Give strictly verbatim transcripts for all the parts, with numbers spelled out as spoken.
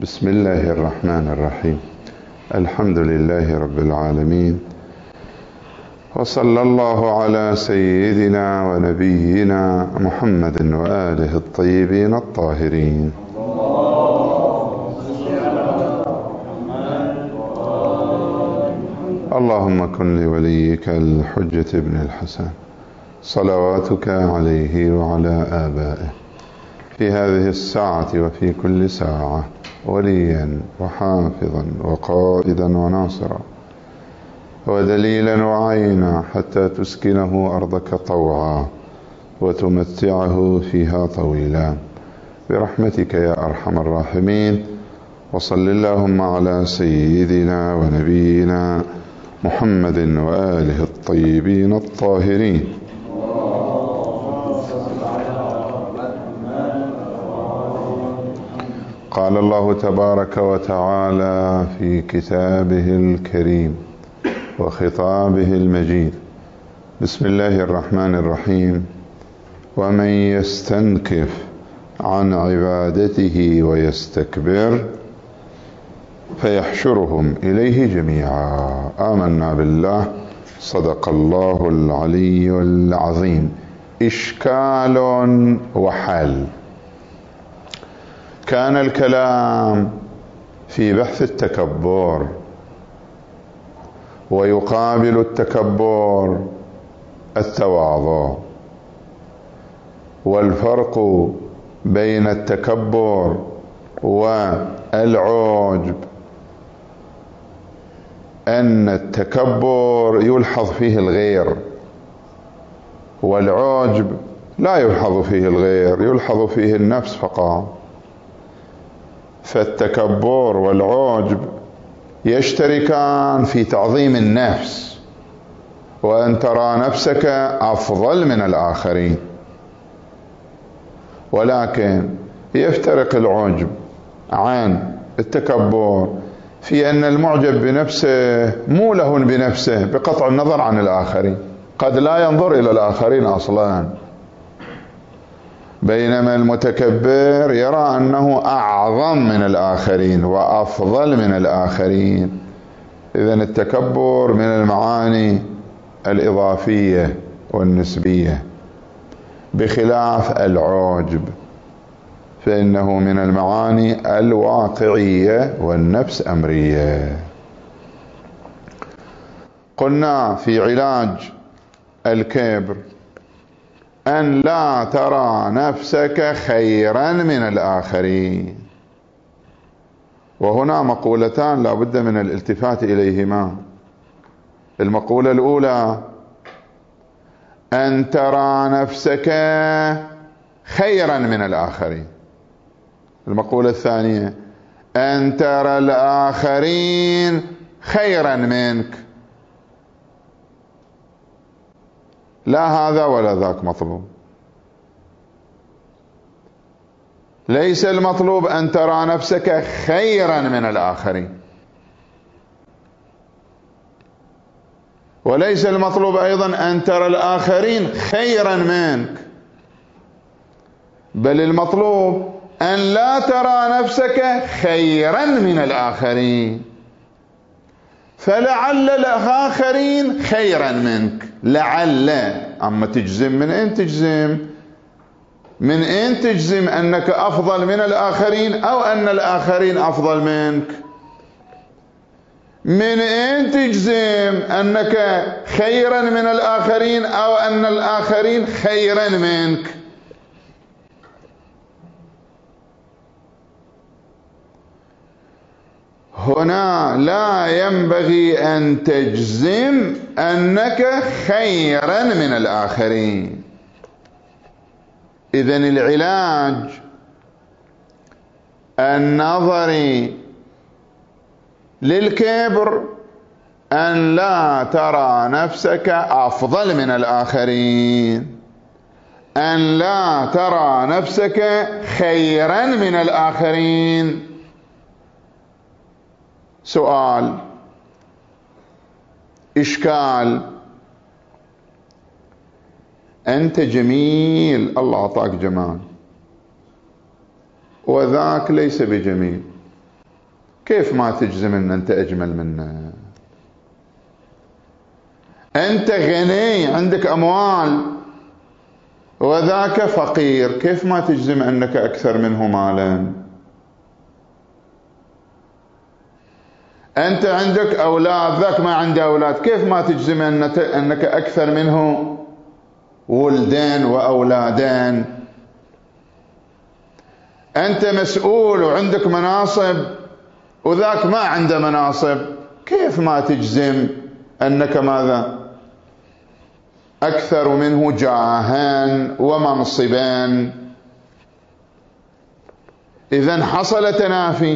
بسم الله الرحمن الرحيم. الحمد لله رب العالمين، وصلى الله على سيدنا ونبينا محمد وآله الطيبين الطاهرين. اللهم كن لوليك الحجة ابن الحسن صلواتك عليه وعلى آبائه في هذه الساعة وفي كل ساعة وليا وحافظا وقائدا وناصرا ودليلا وعينا حتى تسكنه أرضك طوعا وتمتعه فيها طويلا برحمتك يا أرحم الراحمين. وصل اللهم على سيدنا ونبينا محمد وآله الطيبين الطاهرين. قال الله تبارك وتعالى في كتابه الكريم وخطابه المجيد: بسم الله الرحمن الرحيم: ومن يستنكف عن عبادته ويستكبر فيحشرهم إليه جميعا. آمنا بالله. صدق الله العلي العظيم. إشكال وحل. كان الكلام في بحث التكبر، ويقابل التكبر التواضع، والفرق بين التكبر والعجب أن التكبر يلحظ فيه الغير، والعجب لا يلحظ فيه الغير، يلحظ فيه النفس فقط. فالتكبر والعجب يشتركان في تعظيم النفس، وأن ترى نفسك أفضل من الآخرين، ولكن يفترق العجب عن التكبر في أن المعجب بنفسه مولع بنفسه بقطع النظر عن الآخرين، قد لا ينظر إلى الآخرين أصلا، بينما المتكبر يرى أنه أعظم من الآخرين وأفضل من الآخرين. إذن التكبر من المعاني الإضافية والنسبية، بخلاف العجب فإنه من المعاني الواقعية والنفس أمرية. قلنا في علاج الكبر أن لا ترى نفسك خيرا من الآخرين، وهنا مقولتان لا بد من الالتفات إليهما. المقولة الأولى أن ترى نفسك خيرا من الآخرين. المقولة الثانية أن ترى الآخرين خيرا منك. لا هذا ولا ذاك مطلوب. ليس المطلوب أن ترى نفسك خيرا من الآخرين، وليس المطلوب أيضا أن ترى الآخرين خيرا منك، بل المطلوب أن لا ترى نفسك خيرا من الآخرين، فلعل الآخرين خيرا منك. لعل. أما تجزم، من أين تجزم؟ من أين تجزم أنك أفضل من الآخرين أو أن الآخرين أفضل منك؟ من أين تجزم أنك خيرا من الآخرين أو أن الآخرين خيرا منك؟ هنا لا ينبغي أن تجزم أنك خيرا من الآخرين. إذن العلاج النظري للكبر أن لا ترى نفسك أفضل من الآخرين، أن لا ترى نفسك خيرا من الآخرين. سؤال، إشكال: أنت جميل، الله أعطاك جمال، وذاك ليس بجميل، كيف ما تجزم ان انت اجمل منه؟ انت غني عندك اموال وذاك فقير، كيف ما تجزم انك اكثر منه مالا؟ انت عندك اولاد ذاك ما عنده اولاد، كيف ما تجزم انك اكثر منه ولدين واولادين؟ انت مسؤول وعندك مناصب وذاك ما عنده مناصب، كيف ما تجزم انك ماذا اكثر منه جاها ومنصبا؟ اذن حصل تنافي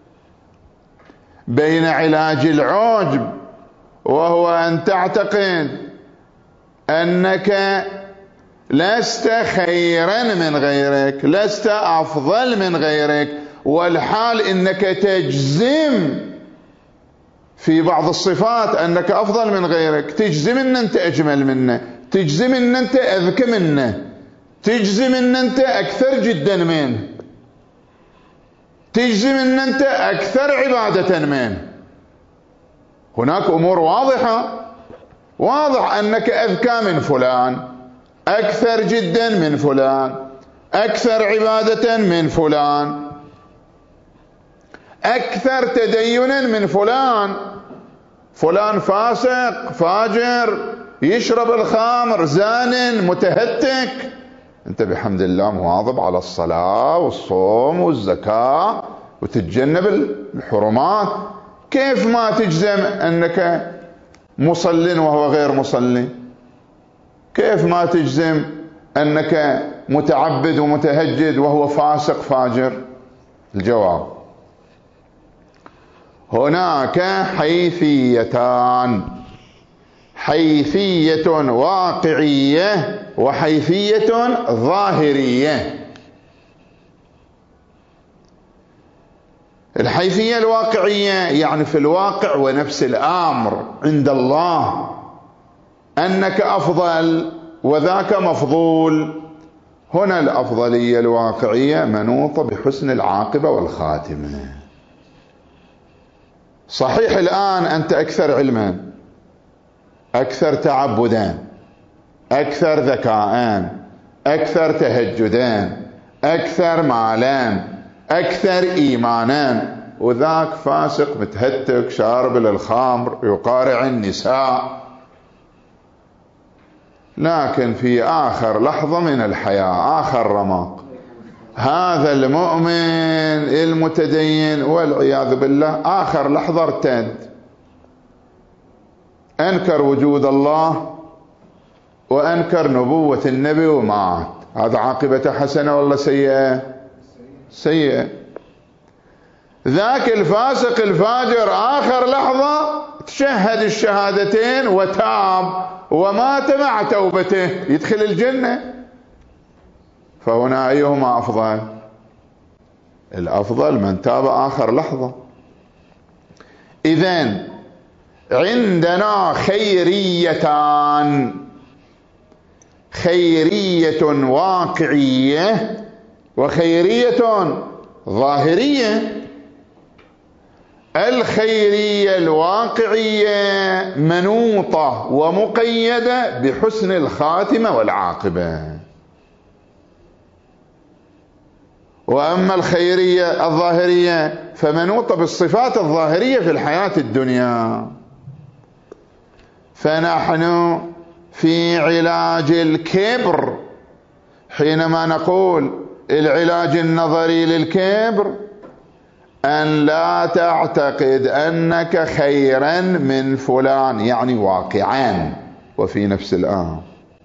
بين علاج العجب، وهو ان تعتقد انك لست خيرا من غيرك، لست افضل من غيرك، والحال انك تجزم في بعض الصفات انك افضل من غيرك، تجزم ان انت اجمل منه، تجزم ان انت اذكى منه، تجزم ان انت اكثر جدا منه، تجزم ان انت اكثر عبادة منه. هناك امور واضحة، واضح انك اذكى من فلان، اكثر جدا من فلان، اكثر عبادة من فلان، اكثر تدينا من فلان. فلان فاسق فاجر، يشرب الخمر، زان، متهتك، انت بحمد الله مواظب على الصلاة والصوم والزكاة وتتجنب الحرمات، كيف ما تجزم انك مصل وهو غير مصلي؟ كيف ما تجزم انك متعبد ومتهجد وهو فاسق فاجر؟ الجواب: هناك حيثيتان، حيثية واقعية وحيثية ظاهرية. الحيثية الواقعية يعني في الواقع ونفس الأمر عند الله أنك أفضل وذاك مفضول. هنا الأفضلية الواقعية منوطة بحسن العاقبة والخاتمة. صحيح الآن أنت أكثر علما، أكثر تعبدا، أكثر ذكاء، أكثر تهجدا، أكثر مالا، أكثر إيمانا، وذاك فاسق متهتك شارب للخمر يقارع النساء. لكن في آخر لحظة من الحياة، آخر رمق، هذا المؤمن المتدين والعياذ بالله آخر لحظة ارتد، أنكر وجود الله وأنكر نبوة النبي ومات. هذا عاقبته حسنة ولا سيئة؟ سيئة. ذاك الفاسق الفاجر آخر لحظة تشهد الشهادتين وتاب ومات مع توبته، يدخل الجنة. فهنا أيهما أفضل؟ الأفضل من تاب آخر لحظة. إذن عندنا خيريتان، خيرية واقعية وخيرية ظاهرية. الخيرية الواقعية منوطة ومقيدة بحسن الخاتمة والعاقبة، وأما الخيرية الظاهرية فمنوطة بالصفات الظاهرية في الحياة الدنيا. فنحن في علاج الكبر حينما نقول العلاج النظري للكبر أن لا تعتقد أنك خيرا من فلان، يعني واقعا وفي نفس الآن.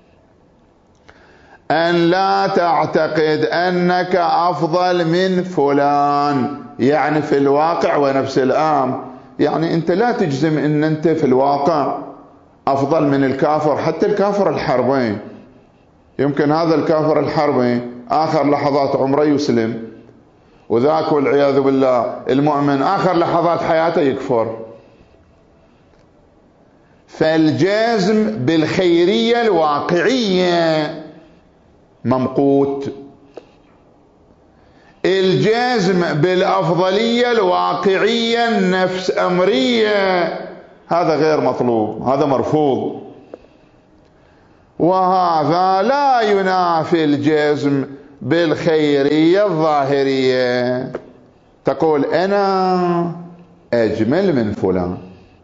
أن لا تعتقد أنك أفضل من فلان، يعني في الواقع ونفس الآن. يعني أنت لا تجزم أن أنت في الواقع أفضل من الكافر، حتى الكافر الحربي. يمكن هذا الكافر الحربي آخر لحظات عمره يسلم، وذاك والعياذ بالله المؤمن آخر لحظات حياته يكفر. فالجزم بالخيرية الواقعية ممقوت. الجزم بالأفضلية الواقعية النفس أمرية هذا غير مطلوب، هذا مرفوض. وهذا لا ينافي الجزم بالخيرية الظاهرية. تقول أنا أجمل من فلان،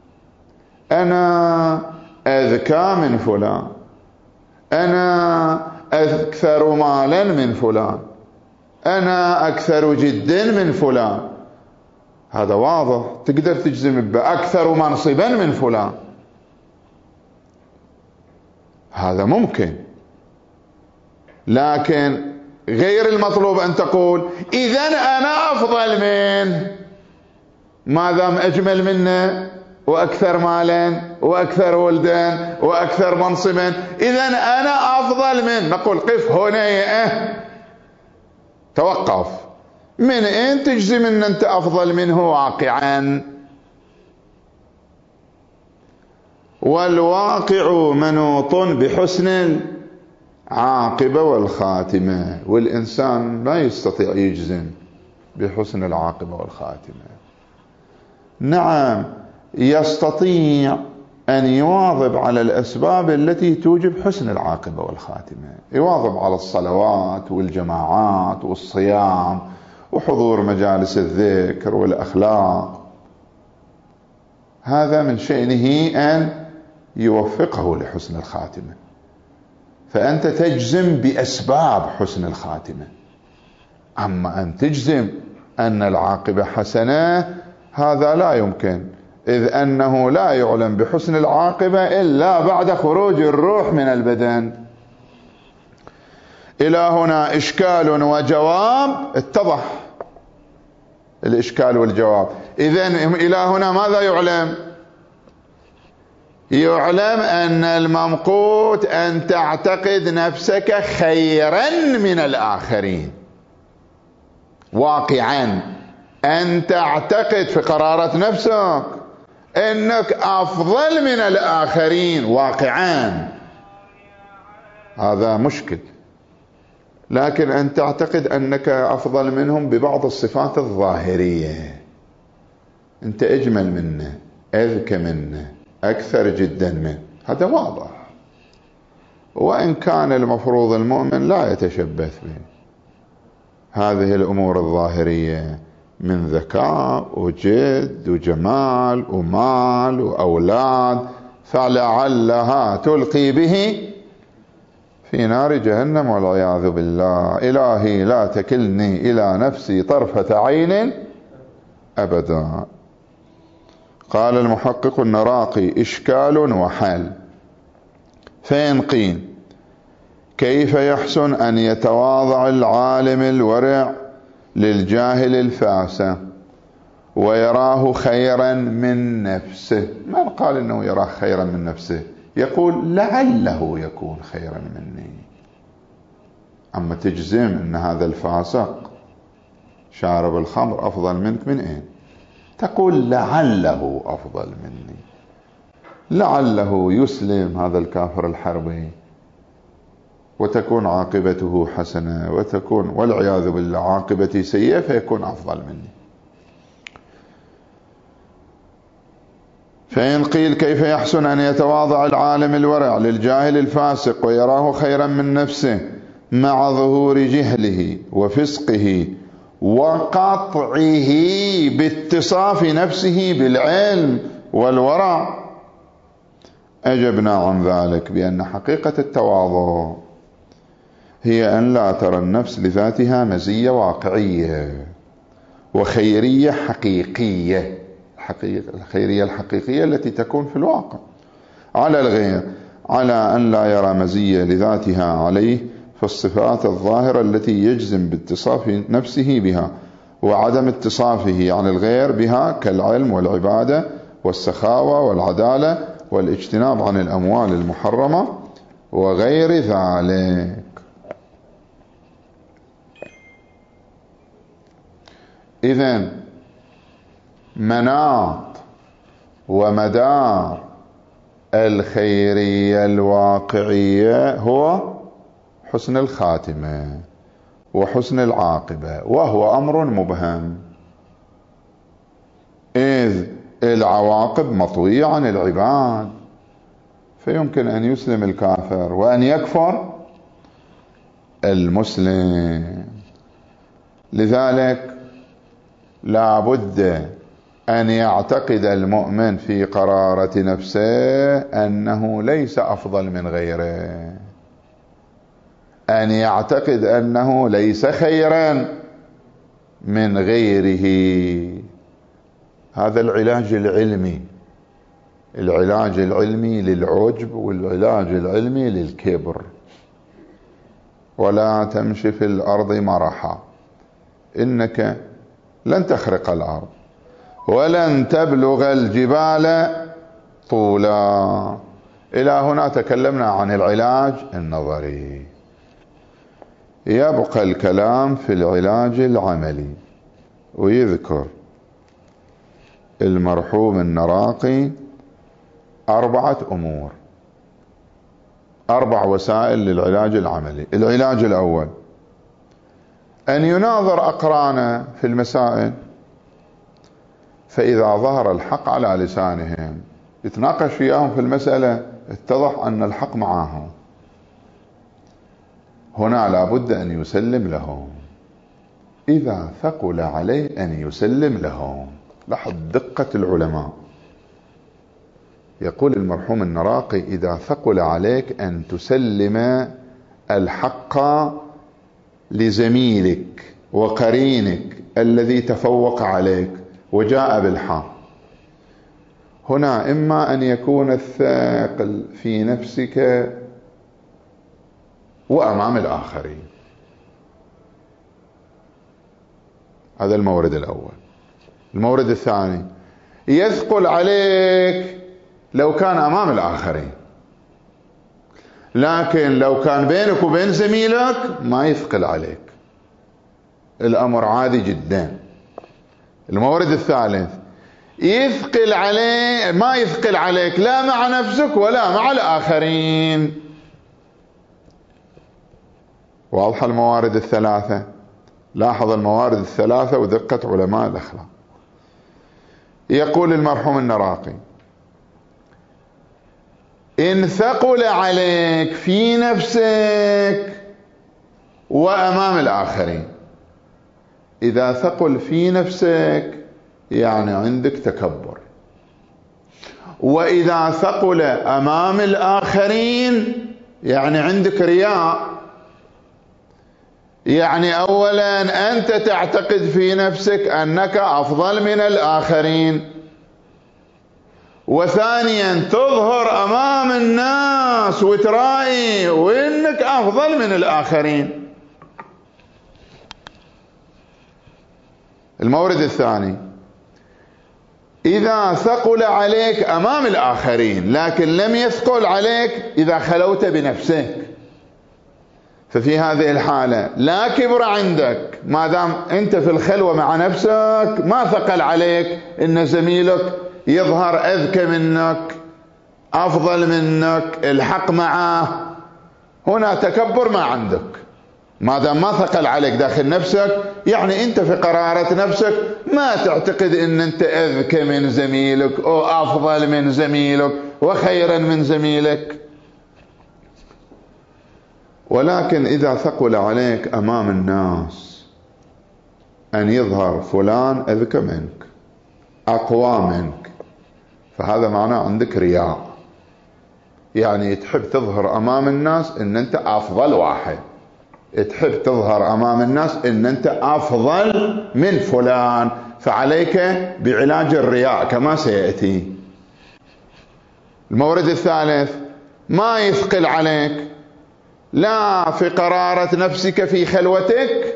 أنا أذكى من فلان، أنا أكثر مالا من فلان، أنا أكثر جدا من فلان. هذا واضح، تقدر تجزم بأكثر منصبا من فلان، هذا ممكن. لكن غير المطلوب أن تقول إذن أنا أفضل منه ما دام أجمل منه وأكثر مالا وأكثر ولدا وأكثر منصبا، إذن أنا أفضل منه. نقول قف هنا يا أه توقف، من أين تجزم أن أنت أفضل منه واقعا؟ والواقع منوط بحسن العاقبة والخاتمة، والإنسان لا يستطيع يجزم بحسن العاقبة والخاتمة. نعم يستطيع أن يواظب على الأسباب التي توجب حسن العاقبة والخاتمة، يواظب على الصلوات والجماعات والصيام وحضور مجالس الذكر والأخلاق، هذا من شأنه أن يوفقه لحسن الخاتمة. فأنت تجزم بأسباب حسن الخاتمة، أما أن تجزم أن العاقبة حسنة هذا لا يمكن، إذ أنه لا يعلم بحسن العاقبة إلا بعد خروج الروح من البدن. إلى هنا إشكال وجواب، اتضح الإشكال والجواب. إذن إلى هنا ماذا يعلم؟ يعلم أن الممقوت أن تعتقد نفسك خيرا من الآخرين واقعا، أن تعتقد في قرارة نفسك أنك أفضل من الآخرين واقعا، هذا مشكل. لكن أن تعتقد أنك أفضل منهم ببعض الصفات الظاهرية، أنت أجمل منه، أذكى منه، أكثر جدا منه، هذا واضح. وإن كان المفروض المؤمن لا يتشبث به هذه الأمور الظاهرية من ذكاء وجد وجمال ومال وأولاد، فلعلها تلقي به في نار جهنم والعياذ بالله. إلهي لا تكلني إلى نفسي طرفة عين أبدا. قال المحقق النراقي إشكال وحال. فإن قيل كيف يحسن أن يتواضع العالم الورع للجاهل الفاسق ويراه خيرا من نفسه؟ من قال أنه يراه خيرا من نفسه؟ يقول لعله يكون خيرا مني. أما تجزم أن هذا الفاسق شارب الخمر أفضل منك، من أين؟ تقول لعله أفضل مني، لعله يسلم هذا الكافر الحربي وتكون عاقبته حسنة، وتكون والعياذ بالله عاقبتي سيئة فيكون أفضل مني. فإن قيل كيف يحسن أن يتواضع العالم الورع للجاهل الفاسق ويراه خيرا من نفسه مع ظهور جهله وفسقه وقطعه باتصاف نفسه بالعلم والورع؟ أجبنا عن ذلك بأن حقيقة التواضع هي أن لا ترى النفس لذاتها مزية واقعية وخيرية حقيقية، الخيرية الحقيقية التي تكون في الواقع على الغير، على أن لا يرى مزية لذاتها عليه في الصفات الظاهرة التي يجزم باتصاف نفسه بها وعدم اتصافه عن الغير بها، كالعلم والعبادة والسخاوة والعدالة والاجتناب عن الأموال المحرمة وغير ذلك. إذن مناط ومدار الخيرية الواقعية هو حسن الخاتمة، وحسن العاقبة، وهو أمر مبهم، إذ العواقب مطوية عن العباد، فيمكن أن يسلم الكافر وأن يكفر المسلم. لذلك لا بد أن يعتقد المؤمن في قرارة نفسه أنه ليس أفضل من غيره، أن يعتقد أنه ليس خيرا من غيره. هذا العلاج العلمي، العلاج العلمي للعجب والعلاج العلمي للكبر. ولا تمشي في الأرض مرحا، إنك لن تخرق الأرض ولن تبلغ الجبال طولا. إلى هنا تكلمنا عن العلاج النظري. يبقى الكلام في العلاج العملي، ويذكر المرحوم النراقي أربعة أمور، أربع وسائل للعلاج العملي. العلاج الأول أن يناظر أقرانه في المسائل، فإذا ظهر الحق على لسانهم يتناقش فيهم في المسألة، اتضح أن الحق معهم، هنا لابد أن يسلم لهم. إذا ثقل عليه أن يسلم لهم. لاحظ دقة العلماء، يقول المرحوم النراقي إذا ثقل عليك أن تسلم الحق لزميلك وقرينك الذي تفوق عليك وجاء بالحق. هنا إما أن يكون الثقل في نفسك وأمام الآخرين، هذا المورد الأول. المورد الثاني يثقل عليك لو كان أمام الآخرين، لكن لو كان بينك وبين زميلك ما يثقل عليك، الأمر عادي جدا. المورد الثالث يثقل عليه، ما يثقل عليك لا مع نفسك ولا مع الآخرين. واضحة الموارد الثلاثة. لاحظ الموارد الثلاثة ودقة علماء الأخلاق. يقول المرحوم النراقي إن ثقل عليك في نفسك وأمام الآخرين. إذا ثقل في نفسك يعني عندك تكبر، وإذا ثقل أمام الآخرين يعني عندك رياء. يعني أولا أنت تعتقد في نفسك أنك أفضل من الآخرين، وثانيا تظهر أمام الناس وترائي وإنك أفضل من الآخرين. المورد الثاني إذا ثقل عليك أمام الآخرين لكن لم يثقل عليك إذا خلوت بنفسك، ففي هذه الحالة لا كبر عندك، ما دام أنت في الخلوة مع نفسك ما ثقل عليك إن زميلك يظهر أذكى منك أفضل منك الحق معه، هنا تكبر ما عندك. ما دام ما ثقل عليك داخل نفسك يعني أنت في قرارة نفسك ما تعتقد إن أنت أذكى من زميلك أو أفضل من زميلك وخيرا من زميلك. ولكن إذا ثقل عليك أمام الناس أن يظهر فلان أذكى منك أقوى منك، فهذا معناه عندك رياء، يعني تحب تظهر أمام الناس إن أنت أفضل واحد، تحب تظهر أمام الناس إن أنت أفضل من فلان، فعليك بعلاج الرياء كما سيأتي. المورد الثالث ما يثقل عليك لا في قرارة نفسك في خلوتك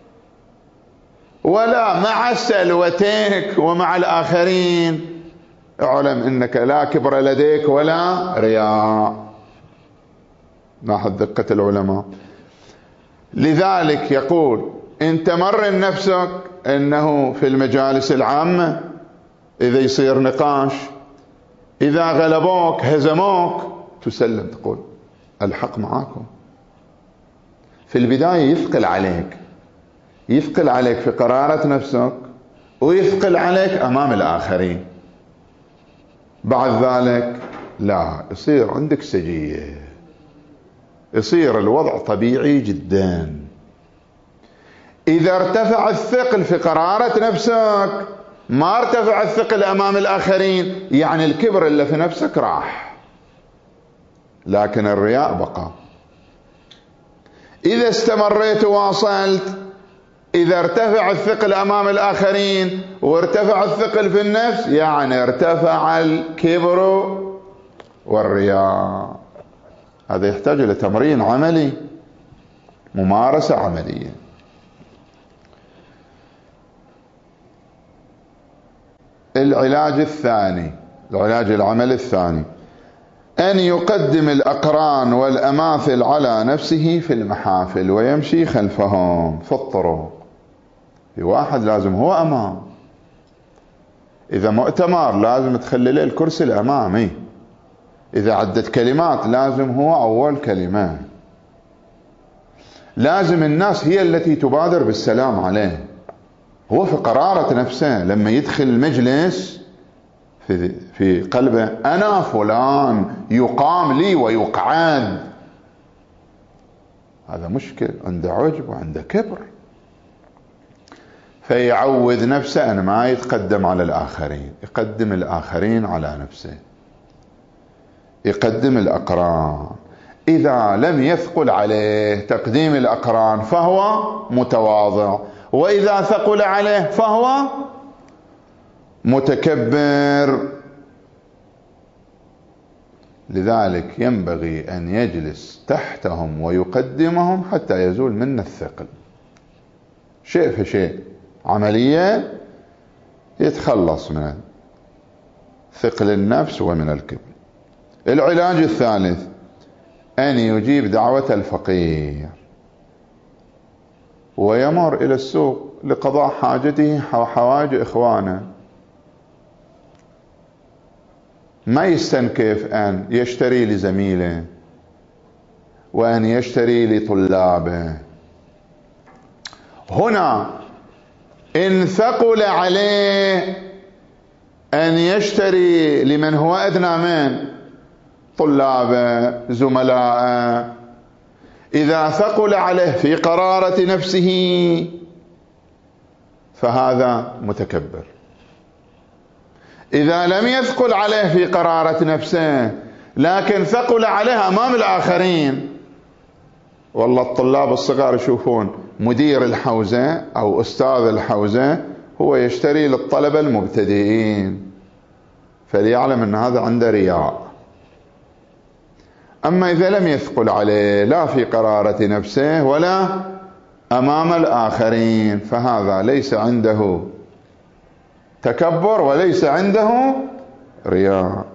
ولا مع سلوتك ومع الآخرين. اعلم انك لا كبر لديك ولا رياء. لاحظ دقة العلماء. لذلك يقول ان تمرن نفسك انه في المجالس العامة اذا يصير نقاش اذا غلبوك هزموك تسلم، تقول الحق معاكم. في البداية يثقل عليك يثقل عليك في قرارة نفسك ويثقل عليك أمام الآخرين. بعد ذلك لا، يصير عندك سجية، يصير الوضع طبيعي جدا. إذا ارتفع الثقل في قرارة نفسك ما ارتفع الثقل أمام الآخرين، يعني الكبر اللي في نفسك راح، لكن الرياء بقى. إذا استمريت وواصلت، إذا ارتفع الثقل أمام الآخرين وارتفع الثقل في النفس، يعني ارتفع الكبر والرياء. هذا يحتاج إلى تمرين عملي، ممارسة عملية. العلاج الثاني، العلاج العملي الثاني، أن يقدم الأقران والأماثل على نفسه في المحافل ويمشي خلفهم في الطرق. في واحد لازم هو أمام، إذا مؤتمر لازم تخلي له الكرسي الأمامي، إذا عدت كلمات لازم هو أول كلمة، لازم الناس هي التي تبادر بالسلام عليه. هو في قرارة نفسه لما يدخل المجلس في, في قلبه أنا فلان يقام لي ويقعد، هذا مشكل، عنده عجب وعنده كبر. فيعود نفسه أن ما يتقدم على الآخرين، يقدم الآخرين على نفسه، يقدم الأقران. إذا لم يثقل عليه تقديم الأقران فهو متواضع، وإذا ثقل عليه فهو متكبر. لذلك ينبغي أن يجلس تحتهم ويقدمهم حتى يزول منه الثقل، شيء فشيء، عملية يتخلص من ثقل النفس ومن الكبر. العلاج الثالث أن يجيب دعوة الفقير ويمر إلى السوق لقضاء حاجته وحوائج إخوانه، ما يستنكف أن يشتري لزميله وأن يشتري لطلابه. هنا إن ثقل عليه أن يشتري لمن هو أدنى من طلابه زملائه، إذا ثقل عليه في قرارة نفسه فهذا متكبر. إذا لم يثقل عليه في قرارة نفسه لكن ثقل عليه أمام الآخرين، والله الطلاب الصغار يشوفون مدير الحوزة أو أستاذ الحوزة هو يشتري للطلبة المبتدئين، فليعلم أن هذا عنده رياء. أما إذا لم يثقل عليه لا في قرارة نفسه ولا أمام الآخرين فهذا ليس عنده تكبر وليس عنده رياء.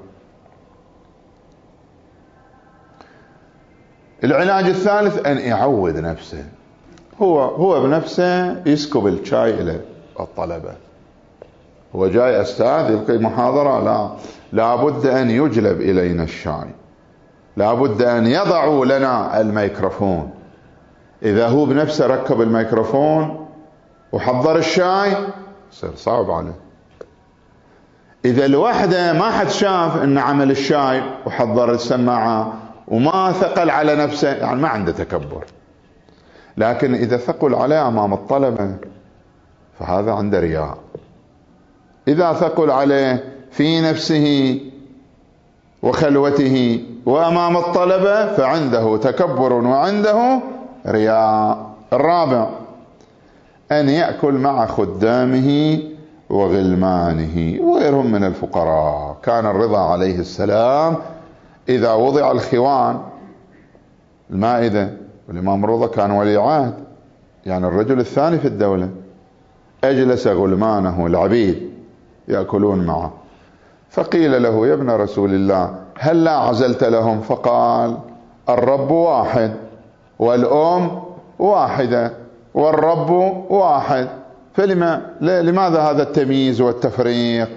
العلاج الثالث أن يعود نفسه، هو هو بنفسه يسكب الشاي إلى الطلبة. هو جاي أستاذ يلقي محاضرة، لا لابد أن يجلب إلينا الشاي، لابد أن يضعوا لنا الميكروفون. إذا هو بنفسه ركب الميكروفون وحضر الشاي يصير صعب عليه. إذا الوحدة ما حد شاف أن عمل الشاي وحضر السماعة وما ثقل على نفسه، يعني ما عنده تكبر. لكن إذا ثقل عليه أمام الطلبة فهذا عنده رياء. إذا ثقل عليه في نفسه وخلوته وأمام الطلبة فعنده تكبر وعنده رياء. الرابع أن يأكل مع خدامه وغلمانه وغيرهم من الفقراء. كان الرضا عليه السلام إذا وضع الخوان المائدة، والإمام الرضا كان ولي عهد، يعني الرجل الثاني في الدولة، أجلس غلمانه العبيد يأكلون معه، فقيل له يا ابن رسول الله هل لا عزلت لهم؟ فقال الرب واحد والأم واحدة والرب واحد، فلما لماذا هذا التمييز والتفريق؟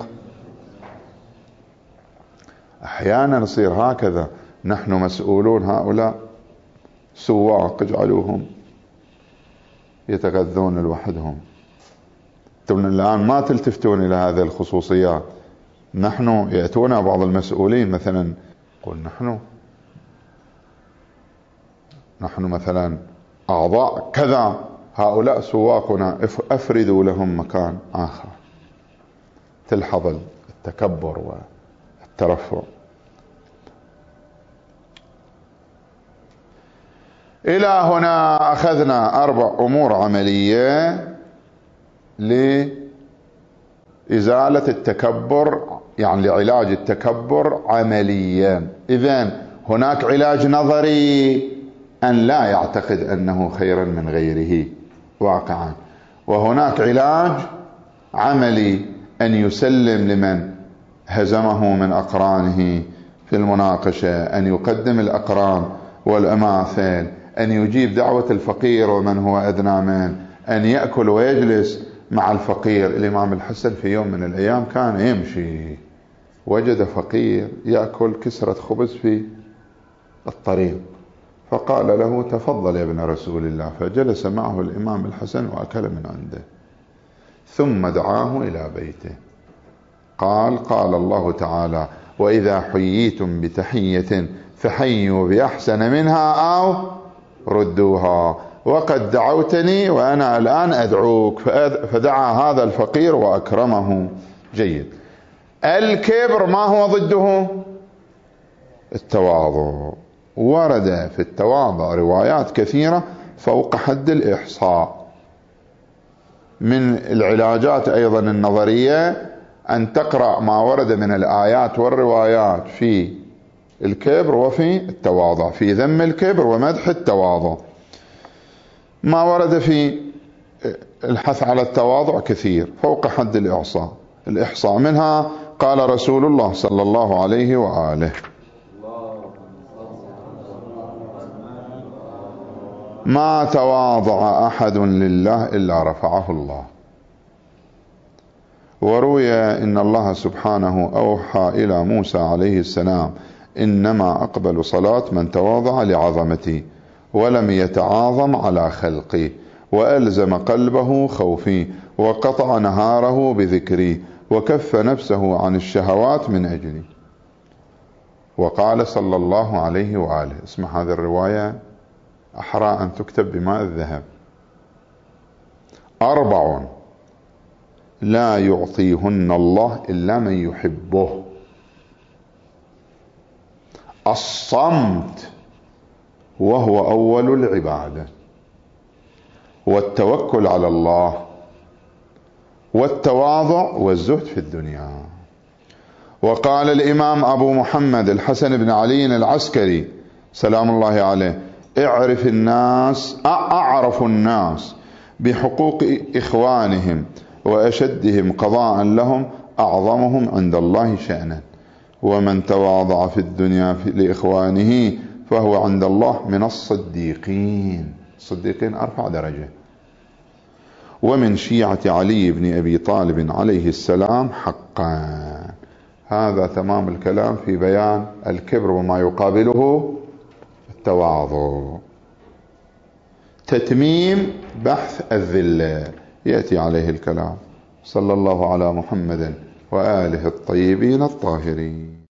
أحيانا نصير هكذا، نحن مسؤولون، هؤلاء سواق اجعلوهم يتغذون لوحدهم. انتم الآن ما تلتفتون إلى هذه الخصوصيات. نحن يأتونا بعض المسؤولين مثلا يقول نحن نحن مثلا أعضاء كذا، هؤلاء سواقنا، أفردوا لهم مكان آخر. تلحظ التكبر والترفع. إلى هنا أخذنا أربع أمور عملية لإزالة التكبر، يعني لعلاج التكبر عمليا. إذن هناك علاج نظري أن لا يعتقد أنه خيرا من غيره واقعا، وهناك علاج عملي أن يسلم لمن هزمه من أقرانه في المناقشة، أن يقدم الأقران والأماثل، أن يجيب دعوة الفقير ومن هو أدنى منه، أن يأكل ويجلس مع الفقير. الإمام الحسن في يوم من الأيام كان يمشي، وجد فقير يأكل كسرة خبز في الطريق، فقال له تفضل يا ابن رسول الله، فجلس معه الإمام الحسن وأكل من عنده، ثم دعاه إلى بيته. قال قال الله تعالى وإذا حييتم بتحية فحيوا بأحسن منها أو ردوها، وقد دعوتني وأنا الآن أدعوك. فدعا هذا الفقير وأكرمه. جيد. الكبر ما هو ضده؟ التواضع. ورد في التواضع روايات كثيرة فوق حد الإحصاء. من العلاجات أيضا النظرية أن تقرأ ما ورد من الآيات والروايات في الكبر وفي التواضع، في ذم الكبر ومدح التواضع. ما ورد في الحث على التواضع كثير فوق حد الإحصاء الإحصاء منها قال رسول الله صلى الله عليه وآله ما تواضع أحد لله إلا رفعه الله. وروي إن الله سبحانه أوحى إلى موسى عليه السلام إنما أقبل صلاة من تواضع لعظمتي ولم يتعاظم على خلقي وألزم قلبه خوفي وقطع نهاره بذكري وكف نفسه عن الشهوات من أجلي. وقال صلى الله عليه وآله، اسمع هذه الرواية أحرى أن تكتب بماء الذهب: أربع لا يعطيهن الله إلا من يحبه: الصمت وهو أول العبادة، والتوكل على الله، والتواضع، والزهد في الدنيا. وقال الإمام أبو محمد الحسن بن علي العسكري سلام الله عليه: اعرف الناس أعرف الناس بحقوق إخوانهم وأشدهم قضاء لهم أعظمهم عند الله شأنا، ومن تواضع في الدنيا لإخوانه فهو عند الله من الصديقين. الصديقين أرفع درجة. ومن شيعة علي بن أبي طالب عليه السلام حقا. هذا تمام الكلام في بيان الكبر وما يقابله التواضع. تتميم بحث الذلة يأتي عليه الكلام. صلى الله على محمد وآله الطيبين الطاهرين.